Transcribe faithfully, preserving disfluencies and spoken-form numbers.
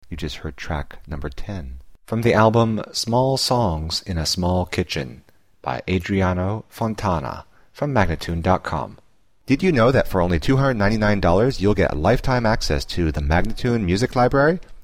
You just heard track number ten. From the album Small Songs in a Small Kitchen by Adriano Fontana from Magnatune dot com. Did you know that for only two hundred ninety-nine dollars you'll get lifetime access to the Magnatune Music Library?